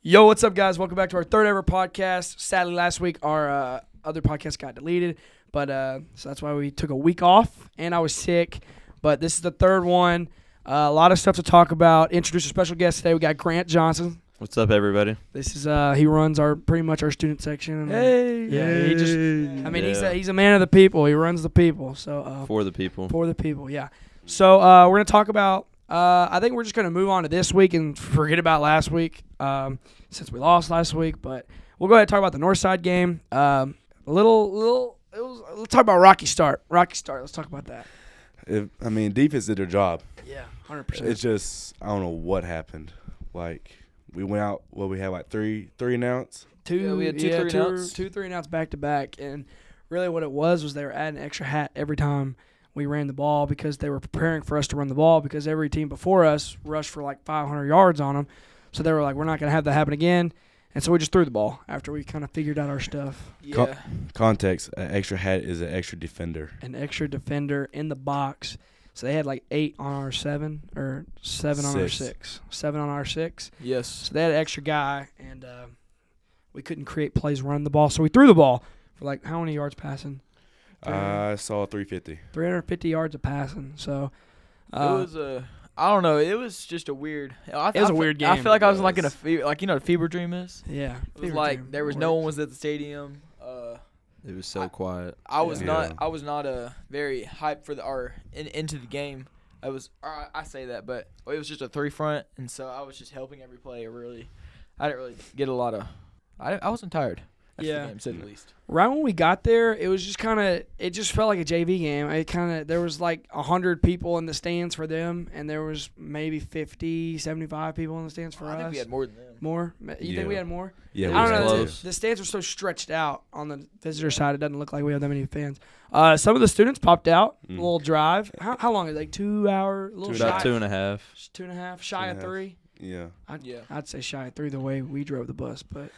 Yo, what's up, guys? Welcome back to our third ever podcast. Sadly, last week our other podcast got deleted, but so that's why we took a week off, and I was sick. But this is the third one. A lot of stuff to talk about. Introduce a special guest today. We got Grant Johnson. What's up, everybody? This is he runs pretty much our student section. Hey, yeah, he's a man of the people. He runs the people. So for the people. Yeah. So we're gonna talk about. I think we're just gonna move on to this week and forget about last week, since we lost last week. But we'll go ahead and talk about the Northside game. Let's talk about Rocky Start. Let's talk about that. Defense did their job. Yeah, 100%. It's just I don't know what happened. Like we went out. Well, we had like three and outs. We had two 3-and-outs back to back, and really what it was they were adding extra hat every time we ran the ball because they were preparing for us to run the ball because every team before us rushed for like 500 yards on them. So they were like, we're not going to have that happen again. And so we just threw the ball after we kind of figured out our stuff. Yeah. Context, an extra hat is an extra defender. An extra defender in the box. So they had like 8 on our 7 or 7 on our 6. 7 on our 6. Yes. So they had an extra guy, and we couldn't create plays running the ball. So we threw the ball for like how many yards passing? I saw 350. 350 yards of passing. So it was I don't know. It was just a weird. It was a weird game. I feel like I was like in a what a fever dream is. Yeah. It was like there was no one was at the stadium. It was so quiet. I was not very hyped for into the game. I say that, but it was just a 3-front, and so I was just helping every play. I didn't really get a lot of. I wasn't tired. That's the game, said at least. Right when we got there, it was just it just felt like a JV game. There was like 100 people in the stands for them, and there was maybe 50, 75 people in the stands for us. I think we had more than them. More? You think we had more? Yeah, I don't know. close. The stands were so stretched out on the visitor side, it doesn't look like we have that many fans. Some of the students popped out, a little drive. How long is it? Like 2 hours? About 2.5. 2.5, shy of 3? Yeah. I'd say shy of 3 the way we drove the bus, but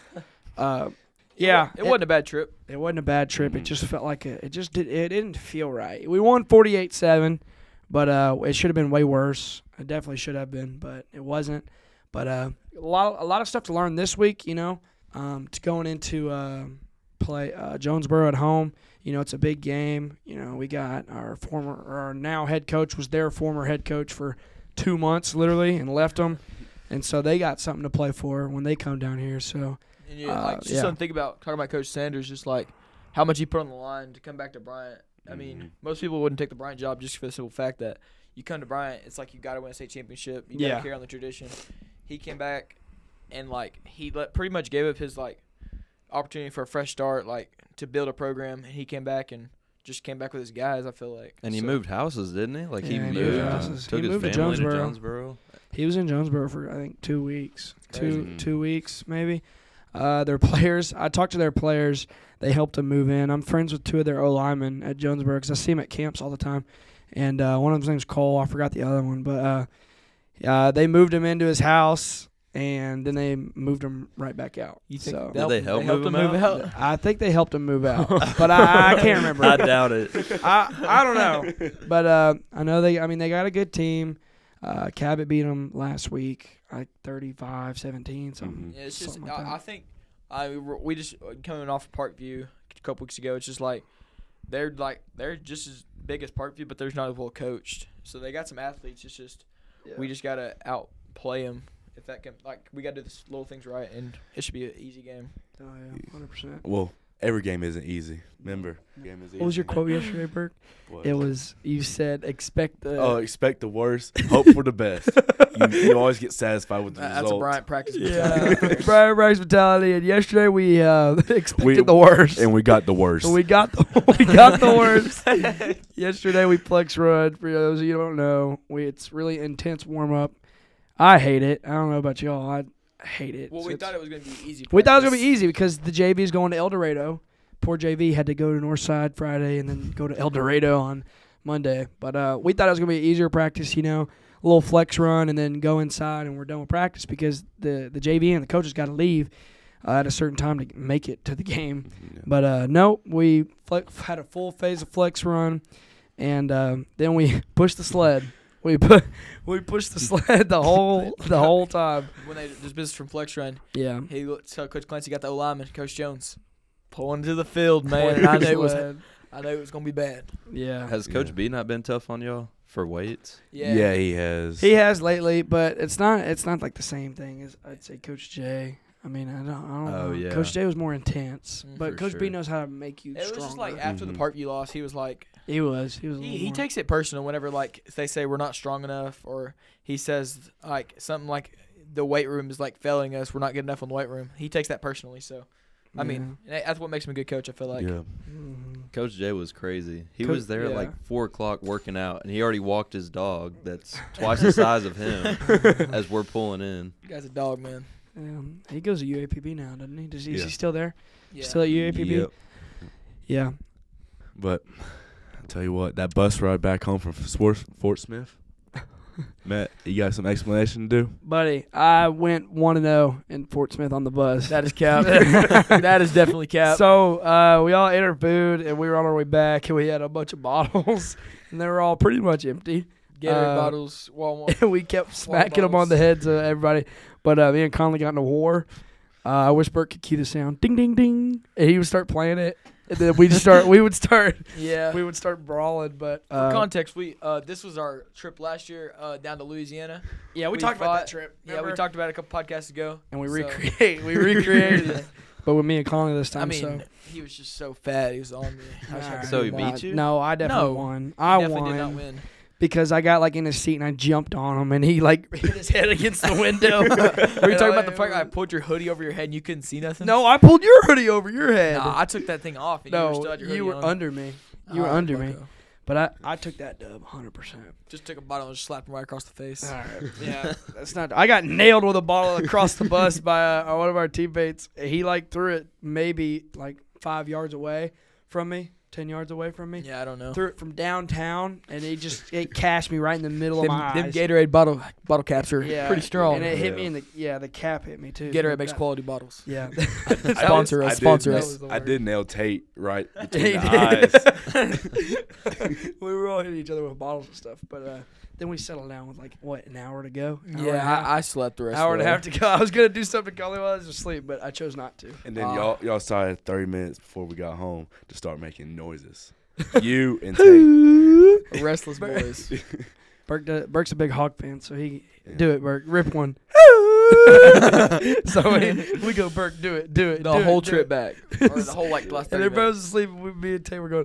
yeah, it wasn't a bad trip. It wasn't a bad trip. It just felt like it didn't feel right. We won 48-7, but it should have been way worse. It definitely should have been, but it wasn't. But a lot of stuff to learn this week, to going into play Jonesboro at home. It's a big game. We got our now head coach was their former head coach for 2 months literally and left them, and so they got something to play for when they come down here. So. And something to think about, talking about Coach Sanders, just like how much he put on the line to come back to Bryant. I mean, most people wouldn't take the Bryant job just for the simple fact that you come to Bryant, it's like you got to win a state championship. You got to carry on the tradition. He came back and, he pretty much gave up his, opportunity for a fresh start, to build a program. And he came back and just came back with his guys, I feel like. And he moved houses, didn't he? He moved houses. Took his family to Jonesboro. He was in Jonesboro for, I think, 2 weeks. Two weeks, maybe. Their players, I talked to their players. They helped him move in. I'm friends with 2 of their O-linemen at Jonesboro because I see them at camps all the time. And one of them's name's Cole. I forgot the other one. But they moved him into his house, and then they moved him right back out. You think did they help him move out? I think they helped him move out. But I can't remember. I doubt it. I don't know. But I know they got a good team. Cabot beat them last week. 35-17, something. Yeah, it's just something like that. I think we just coming off of Parkview a couple weeks ago. It's just they're just as big as Parkview, but they're not as well coached. So they got some athletes. It's just we just gotta outplay them. If that can we gotta do the little things right, and it should be an easy game. Oh yeah, 100%. Well, every game isn't easy. Remember, game is easy. What was your quote yesterday, Burke? It was you said expect the expect the worst, hope for the best. You always get satisfied with the result. That's a Bryant practice. Yeah, Bryant practice mentality. And yesterday we expected the worst, and we got the worst. We got the worst. Yesterday we flex run. For those of you who don't know, it's really intense warm up. I hate it. I don't know about y'all. I hate it. Well, we thought it was going to be easy. We thought it was going to be easy because the JV is going to El Dorado. Poor JV had to go to Northside Friday and then go to El Dorado on Monday. But we thought it was going to be an easier practice, a little flex run and then go inside and we're done with practice because the JV and the coaches got to leave at a certain time to make it to the game. Yeah. But no, we had a full phase of flex run and then we pushed the sled. We pushed the sled the whole time. When they just business from Flex Run, Yeah. he looked, so Coach Clancy got the O-lineman, Coach Jones, pulling to the field, man. And I knew it was gonna be bad. Yeah. Has Coach B not been tough on y'all for weights? Yeah, he has. He has lately, but it's not like the same thing as I'd say Coach J. I mean, I don't know. Yeah. Coach J was more intense, but For Coach B sure. knows how to make you It was stronger. just like after the Parkview loss, he was like, he was. he takes it personal whenever like they say we're not strong enough, or he says like something like the weight room is like failing us, we're not good enough on the weight room. He takes that personally. So, I mean, that's what makes him a good coach. I feel like. Yeah. Coach J was crazy. He Coach- was there at yeah. like 4 o'clock working out, and he already walked his dog that's twice the size of him as we're pulling in. You guy's a dog, man. He goes to UAPB now, doesn't he? Is Yeah. he still there? Yeah. Still at UAPB? Yep. Yeah. But I'll tell you what, that bus ride back home from Fort Smith, Matt, you got some explanation to do? Buddy, I went 1-0 in Fort Smith on the bus. That is cap. That is definitely cap. So we all ate our food, and we were on our way back, and we had a bunch of bottles, and they were all pretty much empty. Gatorade bottles, Walmart. And we kept smacking them on the heads of everybody. But me and Conley got in a war. I wish Bert could cue the sound, ding, ding, ding, and he would start playing it, and then we would start brawling. But For context, we this was our trip last year down to Louisiana. yeah, we we talked about that fought- trip. Yeah, we remember? talked about it a couple podcasts ago. and we so- recreated it. But with me and Conley this time, I mean, so. he was just so fat. He was on me. I was happy So to he win. beat you? No, I definitely No. won. He I definitely won did not win. because I got like in his seat and I jumped on him and he like hit his head against the window. Were you talking about the fact I pulled your hoodie over your head and you couldn't see nothing? No, I pulled your hoodie over your head. Nah, I took that thing off and you were still No, had your hoodie you were on. under me. You were Alright, under me. bucko. But I took that dub 100%. Just took a bottle and just slapped him right across the face. All right. Yeah, that's not. I got nailed with a bottle across the bus by one of our teammates. He like threw it maybe like 5 yards away from me, 10 yards away from me. Yeah, I don't know. Threw it from downtown, and it cashed me right in the middle of my Them eyes. Gatorade bottle caps are Yeah, pretty strong. and it hit me Yeah. in the cap hit me too. Gatorade But makes that- quality bottles. Yeah. Sponsor us. Sponsor that us. was the I word. did nail Tate right between He the eyes. we were all hitting each other with bottles and stuff, but then we settled down with like an hour to go. Yeah, I slept the rest hour of and the a half to go. I was gonna do something to Collie while I was asleep, but I chose not to. And then y'all started 30 minutes before we got home to start making noises. You and Tate. Restless boys. Burke's a big Hawk fan, so he Yeah. do it. Burke, rip one. So we go, Burke, do it. The do whole it, do trip it. back. Or the whole like last And 30 everybody minutes. was asleep, and me and Tay were going,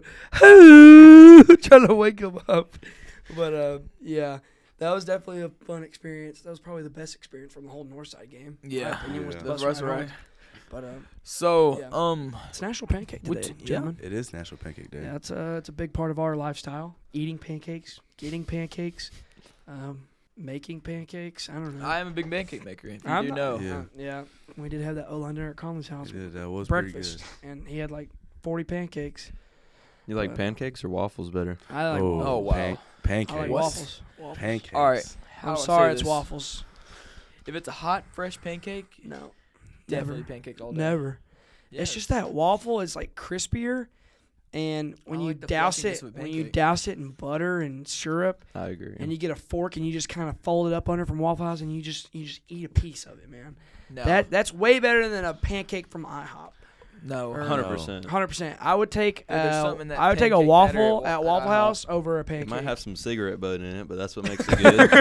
trying to wake him up. But yeah, that was definitely a fun experience. That was probably the best experience from the whole Northside game. in my Yeah. opinion, was Yeah. the The bus bus ride ride. home. But So, Yeah. it's National Pancake What- Day, yeah. gentlemen. It is National Pancake Day. Yeah, it's a big part of our lifestyle. Eating pancakes, getting pancakes, making pancakes. I don't know. I am a big pancake maker. If you I'm do not- know. Yeah. Yeah, we did have that O-line dinner at Conley's house. Yeah, that was Breakfast, and he had like 40 pancakes. You like But- pancakes or waffles better? I like Oh, Oh, wow. Pancakes. I like What? waffles. Pancakes. All right. How I'm do I say sorry, it's this? waffles. If it's a hot, fresh pancake, No, definitely never, pancakes all day. never. Yeah. It's just that waffle is like crispier, and when I you like the douse fluffiness it, of a when you pancake. douse it in butter and syrup, I agree. and you get a fork and you just kind of fold it up under from Waffle House, and you just eat a piece of it, man. No. That's way better than a pancake from IHOP. no. or- 100%. 100%. I would take Yeah, there's something in that I would take a pancake waffle batter at at Waffle IHOP. House over a It pancake. might have some cigarette butt in it, but that's what makes it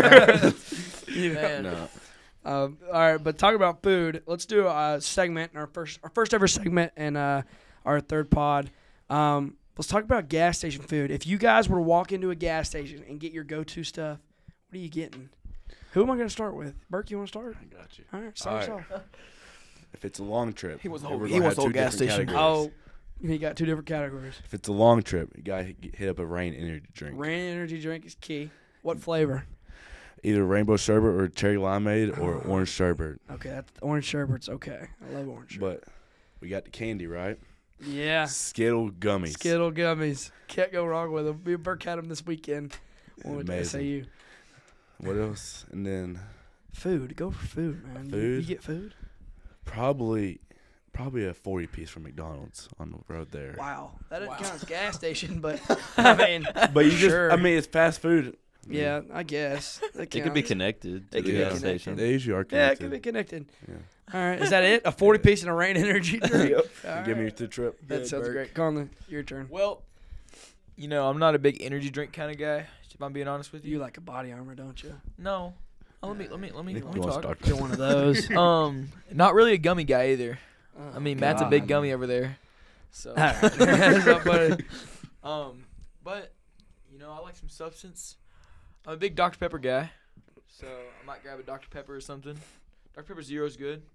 good. Man. No. All right, but talking about food, let's do a segment, our first ever segment, and our third pod. Let's talk about gas station food. If you guys were to walk into a gas station and get your go-to stuff, what are you getting? Who am I going to start with? Burke, you want to start? I got you. All right, start us All off. If it's a long trip, He wants the we're whole- gonna he wants have the whole two gas different station. categories. Oh, he got two different categories. If it's a long trip, you got to hit up a Rain energy drink. Rain energy drink is key. What flavor? Either rainbow sherbet or cherry limeade or orange sherbet. Okay, that's orange sherbet's okay. I love orange sherbet. But we got the candy, right? Yeah. Skittle gummies. Skittle gummies. Can't go wrong with them. Me and Burke had them this weekend. When we went to Amazing. SAU. What else? And then Food. Go for food, man. You Food? get food? probably a 40 piece from McDonald's on the road there. Wow. That doesn't count as gas station, but I mean, But you Sure. just, I mean, it's fast food. Yeah, I guess. It could be connected to It the could be gas connected. station. They usually are Yeah, connected. it could be connected. Yeah. All right, is that it? A 40-piece and a Rain energy drink? All Give me right. the trip. That Good, sounds Burke. great. Conley, your turn. Well, I'm not a big energy drink kind of guy. If I'm being honest with you. You like a body armor, don't you? No. Oh, let me Nick let me wants talk. Dr. You're one of those. Not really a gummy guy either. Oh, I mean, Matt's a big gummy over there. So. All right. What's up, buddy? But I like some substance. I'm a big Dr. Pepper guy, so I might grab a Dr. Pepper or something. Dr. Pepper Zero is good.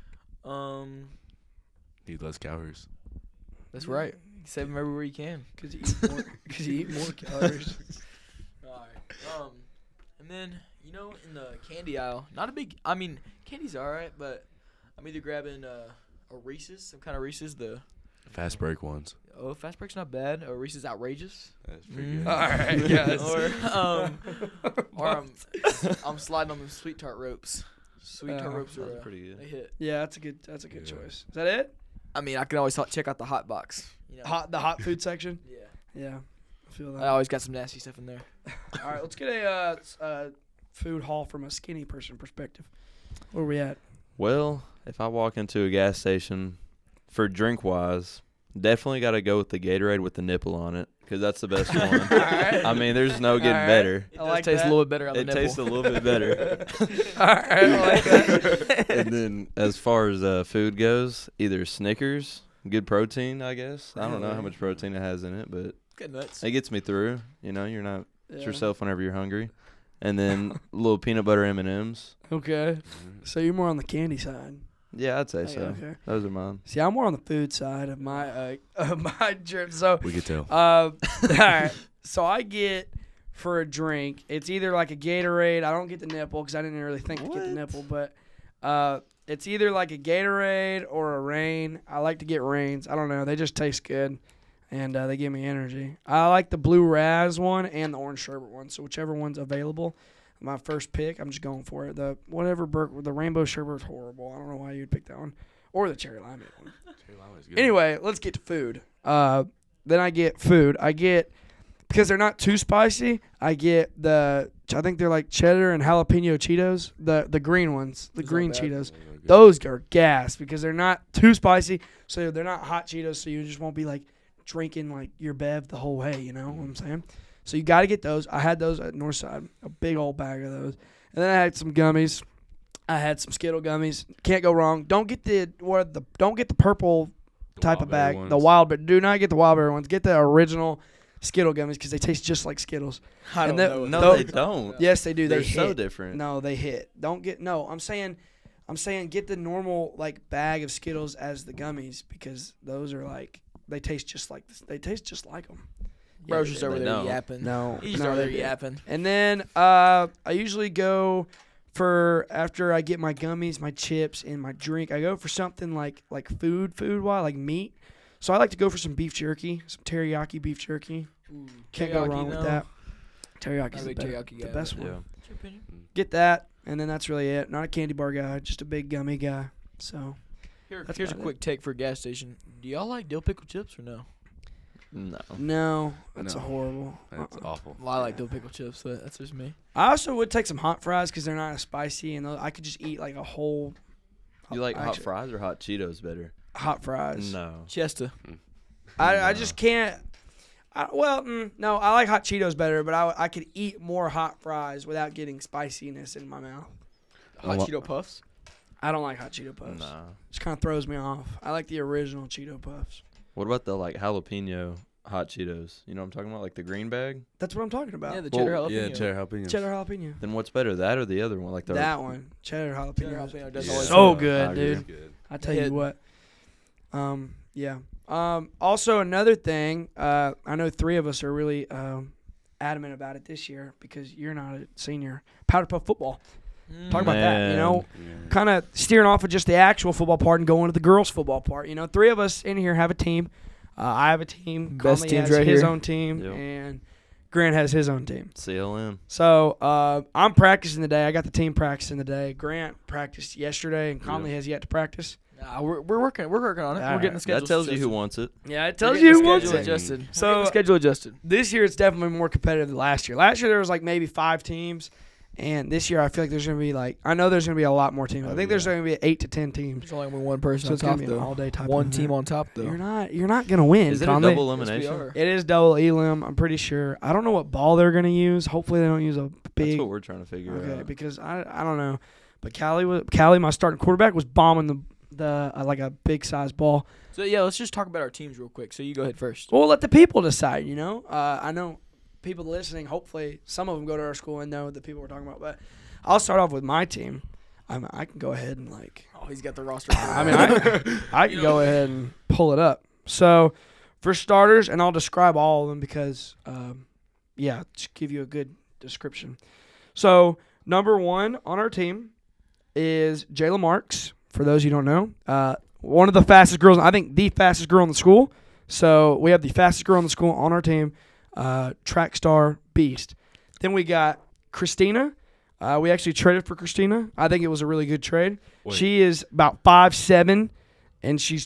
He loves calories. That's right. Save them everywhere you can. Because you eat more calories. All right. And then in the candy aisle, not a big. I mean, candy's all right, but I'm either grabbing a Reese's, some kind of Reese's. The Fast break ones. Fast break's not bad. Reese's outrageous. That's pretty Mm. good. All right, guys. Or I'm sliding on the sweet tart ropes. Sweet tart ropes are That's pretty they good. hit. Yeah, that's a good Yeah. choice. Is that it? I mean, I can always check out the hot box. The hot food section. Yeah. Yeah, I feel that. I always got some nasty stuff in there. All right, let's get a food haul from a skinny person perspective. Where are we at? Well, if I walk into a gas station, for drink wise, definitely got to go with the Gatorade with the nipple on it because that's the best one. right. I mean, there's no getting All right. better. It I does like taste that. a little bit better on the It nipple. tastes a little bit better. All right, I like that. And then as far as food goes, either Snickers, good protein, I guess. I don't know how much protein it has in it, but Good nuts. it gets me through. You're not Yeah. yourself whenever you're hungry. And then a little peanut butter M&Ms. Okay, so you're more on the candy side. Yeah, I'd say so. Okay. Those are mine. See, I'm more on the food side of my trip. So, We could tell. all right. So I get for a drink. It's either like a Gatorade. I don't get the nipple because I didn't really think to get the What? nipple, but it's either like a Gatorade or a Rain. I like to get Rains. I don't know. They just taste good, and they give me energy. I like the blue Raz one and the orange sherbet one. So whichever one's available. My first pick, I'm just going for it. The rainbow sherbet's horrible. I don't know why you'd pick that one, or the cherry limeade one. Anyway, let's get to food. Then I get food. I get, because they're not too spicy, I get I think they're like cheddar and jalapeno Cheetos, the green ones, the Those green aren't bad. Cheetos. Those are gas because they're not too spicy, so they're not hot Cheetos, so you just won't be like drinking like your bev the whole way, you know what I'm saying? So you got to get those. I had those at Northside, a big old bag of those. And then I had some gummies. I had some Skittle gummies. Can't go wrong. Don't get the purple type of bag, the wild berry. Do not get the wild berry ones. Get the original Skittle gummies because they taste just like Skittles. I don't And the- know. No, Those- they don't. Yes, they do. They're They so hit. different. No, they hit. Don't get no. I'm saying get the normal like bag of Skittles as the gummies because those are like they taste just like this. They taste just like them. Bro's just over they there don't. yapping. No, He's just no, over they there didn't. yapping. And then I usually go for after I get my gummies, my chips, and my drink. I go for something like food wise, like meat. So I like to go for some beef jerky, some teriyaki beef jerky. Can't go Teriyaki, wrong with though. that. Not Teriyaki's a the, big teriyaki the guy, best but- one. Yeah. What's your opinion? Get that, and then that's really it. Not a candy bar guy, just a big gummy guy. So That's Here's a about quick take for a gas station. Do y'all like dill pickle chips or no? No. no, that's No. a horrible. That's awful. Well, I like dill pickle chips, so that's just me. I also would take some hot fries because they're not as spicy, and I could just eat like a whole. You like hot actually, fries or hot Cheetos better? Hot fries. No. Chester. I just can't. No, I like hot Cheetos better, but I could eat more hot fries without getting spiciness in my mouth. Hot Cheeto Puffs. I don't like hot Cheeto Puffs. Nah. Just kind of throws me off. I like the original Cheeto Puffs. What about the jalapeno hot Cheetos? You know what I'm talking about? Like the green bag? That's what I'm talking about. Yeah, the cheddar Well, jalapeno. Yeah, cheddar jalapenos. Cheddar jalapeno. Then what's better, that or the other one? Like the That one. Cheddar jalapeno. Cheddar jalapeno does Yeah. always So hit. good, I agree. dude. Good. I tell Hit. you what. Yeah. Also, another thing, I know three of us are really adamant about it this year because you're not a senior. Powder Puff football. Talk about that, you know. Yeah. Kind of steering off of just the actual football part and going to the girls' football part. You know, three of us in here have a team. I have a team. Best Conley teams has right his here. own team, Yep. and Grant has his own team. CLM. So I'm practicing today. I got the team practicing today. Grant practiced yesterday, and Conley has yet to practice. Nah, we're working on it. We're getting the schedule. That tells you adjusted. who wants it. Yeah, it We're tells getting you the who wants schedule it. adjusted. So- We're getting the schedule adjusted. This year it's definitely more competitive than last year. Last year there was like maybe 5 teams, and this year I feel like there's gonna be I know there's gonna be a lot more teams. I think there's gonna be 8 to 10 teams. There's only gonna be one person So on it's gonna top be an though. all-day type. One of team event. on top though. You're not gonna win. Is it a Conley. double Yes, we elimination? are. It is double elim. I'm pretty sure. I don't know what ball they're gonna use. Hopefully they don't use a That's big. what we're trying to figure Okay, out. because I don't know, but Callie, my starting quarterback, was bombing the like a big size ball. So yeah, let's just talk about our teams real quick. So you go ahead first. Well, let the people decide. I know people listening. Hopefully, some of them go to our school and know the people we're talking about. But I'll start off with my team. I can go ahead and Oh, he's got the roster. I mean, I can go ahead and pull it up. So, for starters, and I'll describe all of them because, to give you a good description. So, number 1 on our team is Jayla Marks. For those you don't know, one of the fastest girls. I think the fastest girl in the school. So we have the fastest girl in the school on our team, track star beast. Then we got Christina. We actually traded for Christina. I think it was a really good trade. Wait. She is about 5'7", and she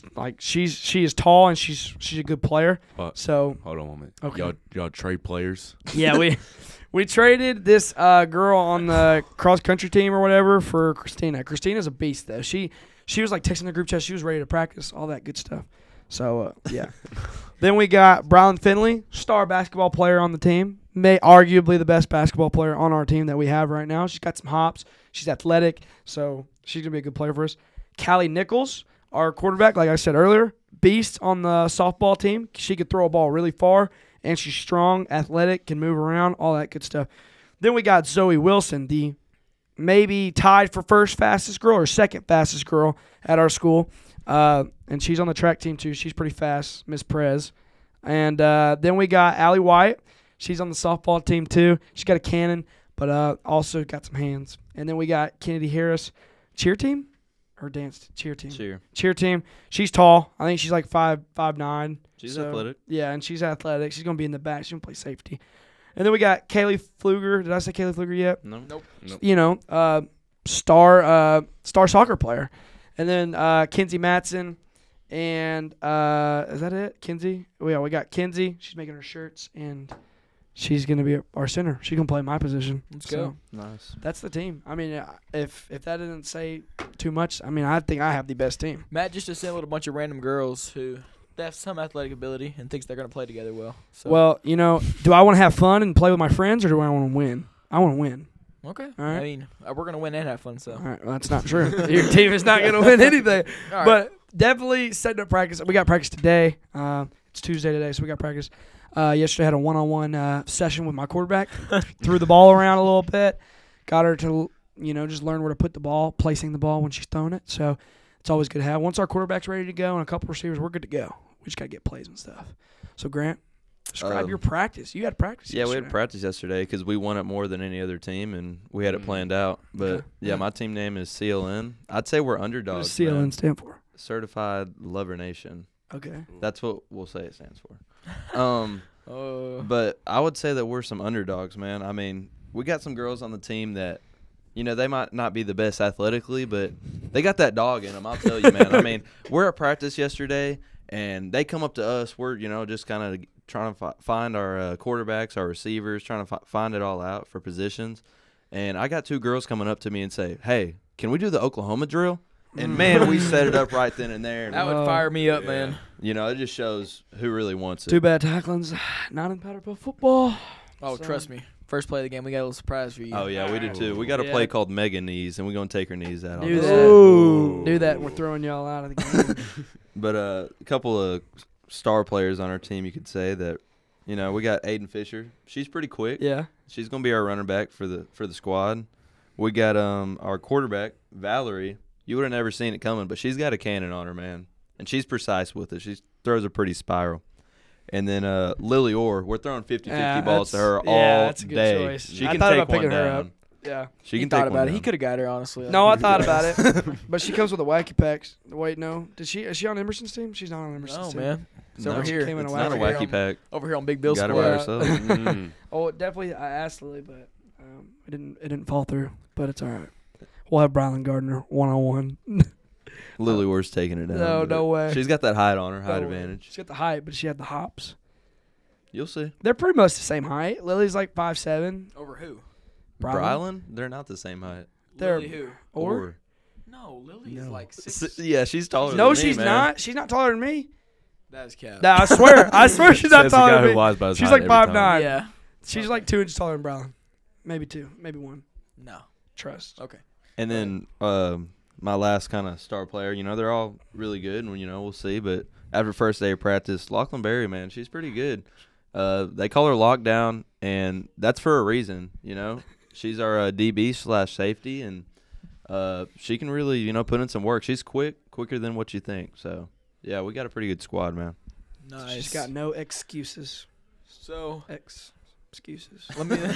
is tall and she's a good player. So Hold on a moment. Okay. Y'all trade players. yeah, we traded this girl on the cross country team or whatever for Christina. Christina's a beast though. She was like texting the group chat. She was ready to practice, all that good stuff. So yeah. Then we got Brylan Finley, star basketball player on the team. Arguably the best basketball player on our team that we have right now. She's got some hops. She's athletic, so she's gonna be a good player for us. Callie Nichols, our quarterback, like I said earlier, beast on the softball team. She could throw a ball really far, and she's strong, athletic, can move around, all that good stuff. Then we got Zoe Wilson, the maybe tied for first fastest girl or second fastest girl at our school. And she's on the track team too. She's pretty fast, Miss Prez. And then we got Allie White. She's on the softball team too. She's got a cannon, but also got some hands. And then we got Kennedy Harris, cheer team or dance cheer team. Cheer team. She's tall. I think she's like 5'9". She's athletic. Yeah, and she's athletic. She's gonna be in the back. She's gonna play safety. And then we got Kaylee Pfluger. Did I say Kaylee Pfluger yet? Nope. Star soccer player. And then Kinsey Matson. And is that it? Kinsey? Oh, yeah, we got Kinsey. She's making her shirts, and she's going to be our center. She's going to play my position. Let's go. Nice. That's the team. I mean, if that didn't say too much, I mean, I think I have the best team. Matt just assembled a bunch of random girls who they have some athletic ability and thinks they're going to play together well. So. Well, do I want to have fun and play with my friends, or do I want to win? I want to win. Okay. All right. I mean, we're going to win and have fun, so. All right, well, that's not true. Your team is not going to win anything. All right. But definitely setting up practice. We got practice today. It's Tuesday today, so we got practice. Yesterday I had a one-on-one session with my quarterback. Threw the ball around a little bit. Got her to, just learn where to put the ball, placing the ball when she's throwing it. So it's always good to have. Once our quarterback's ready to go and a couple receivers, we're good to go. We just got to get plays and stuff. So, Grant, describe your practice. You had practice Yeah, we yesterday. had practice yesterday because we won it more than any other team, and we had it planned out. But, Okay. yeah, my team name is CLN. I'd say we're What underdogs. does CLN man. stand for? Certified Lover Nation. Okay. That's what we'll say it stands for. But I would say that we're some underdogs, man. I mean, we got some girls on the team that, they might not be the best athletically, but they got that dog in them. I'll tell you, man. I mean, we're at practice yesterday, and they come up to us. We're, just kind of trying to find our quarterbacks, our receivers, trying to find it all out for positions. And I got two girls coming up to me and say, hey, can we do the Oklahoma drill? And, man, we set it up right then and there. That would fire me up, man. It just shows who really wants it. Too bad tackling's not in Powderpuff football. Oh, So- trust me. First play of the game, we got a little surprise for you. Oh, yeah, we do too. We got a Yeah. play called Mega Knees, and we're going to take her knees out. Do on that. the Ooh. Do that. We're throwing y'all out of the game. But a couple of star players on our team, you could say that, we got Aiden Fisher. She's pretty quick. Yeah. She's going to be our running back for the squad. We got our quarterback, Valerie. You would have never seen it coming, but she's got a cannon on her, man. And she's precise with it. She throws a pretty spiral. And then Lily Orr, we're throwing 50-50 balls to her all that's a good day. choice. She I can thought take about one picking her down. up. Yeah. She He can thought take about one it. He down. could have got her, honestly. No, I thought about it. But she comes with a wacky packs. Wait, no. Is she on Emerson's team? She's not on Emerson's No, team. man. It's No, over she here. came in a It's not a wacky wacky pack. Over here on Big Bill's Got her squad. by herself. Mm. Oh, definitely. I asked Lily, but it didn't fall through. But it's all right. We'll have Brylan Gardner 1-on-1. Lily Ward's taking it down. No, but no way. She's got that height on her, height No way. advantage. She got the height, but she had the hops. You'll see. They're pretty much the same height. Lily's like 5'7". Over who? Brylan? They're not the same height. They're- Lily who? Or No, Lily is No. like 6. Yeah, she's taller no, than me, she's man. not. She's not taller than me. That is cap. No, I swear she's not Says the taller guy than who me. lies about his She's height like every 5'9". time. Yeah. She's Okay. like 2 inches taller than Brylan. Maybe 2, maybe 1. No. Trust. Okay. And then my last kind of star player, they're all really good, and we'll see. But after first day of practice, Lachlan Berry, man, she's pretty good. They call her Lockdown, and that's for a reason. She's our DB/safety, and she can really put in some work. She's quicker than what you think. So yeah, we got a pretty good squad, man. Nice. She's got no excuses. So Excuses. let me.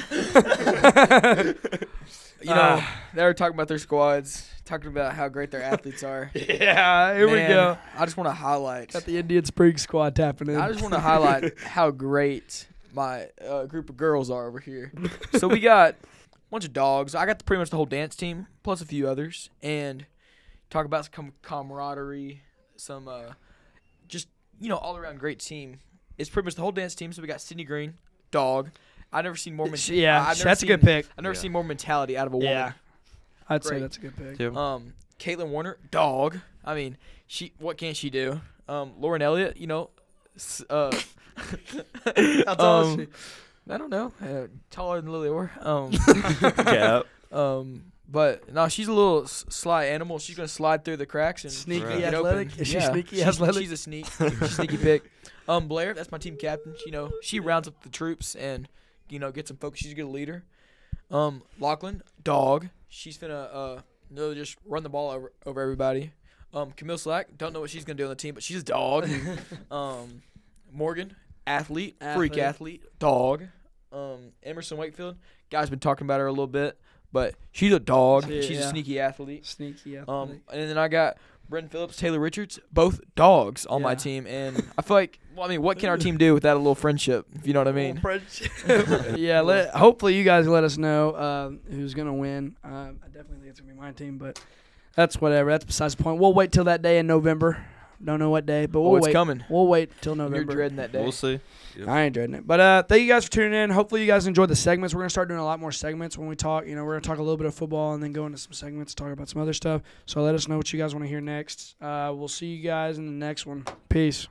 They were talking about their squads, talking about how great their athletes are. Yeah, here we Man, go. I just want to highlight. Got the Indian Spring squad tapping in. I just want to highlight how great my group of girls are over here. So we got a bunch of dogs. I got pretty much the whole dance team, plus a few others, and talk about some camaraderie, some just all around great team. It's pretty much the whole dance team. So we got Sydney Green, dog. I've never seen more. That's a good pick. I've never Yeah. seen more mentality out of a woman. Yeah, I'd say Great. that's a good pick. Yep. Caitlin Warner, dog. I mean, what can she do? Lauren Elliott, How tall is she? I don't know. Taller than Lily Orr. Cap. But no, she's a little sly animal. She's gonna slide through the cracks and Sneaky Right. get athletic. open. Is she Yeah. sneaky She's- athletic? She's a sneaky pick. Blair, that's my team captain. She rounds up the troops and gets some focus. She's a good leader. Lachlan, dog. She's finna just run the ball over everybody. Camille Slack, don't know what she's gonna do on the team, but she's a dog. Morgan, freak athlete, dog. Emerson Wakefield, guys been talking about her a little bit, but she's a dog. Yeah. She's a sneaky athlete. Sneaky athletic. And then I got Brendan Phillips, Taylor Richards, both dogs on my Yeah. team, and I feel like, what can our team do without a little friendship? If you know what I mean. Yeah, hopefully you guys let us know who's gonna win. I definitely think it's gonna be my team, but that's whatever. That's besides the point. We'll wait till that day in November. Don't know what day, but we'll it's wait. coming. We'll wait till You're November. dreading that day. We'll see. I ain't dreading it. But thank you guys for tuning in. Hopefully you guys enjoyed the segments. We're gonna start doing a lot more segments when we talk. We're gonna talk a little bit of football and then go into some segments, talk about some other stuff. So let us know what you guys want to hear next. We'll see you guys in the next one. Peace.